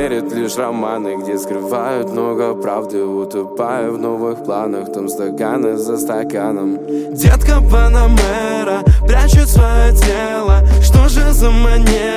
верит лишь романы, где скрывают много правды, утопая в новых планах, там стаканы за стаканом. Детка Панамера прячет свое тело, что же за манера?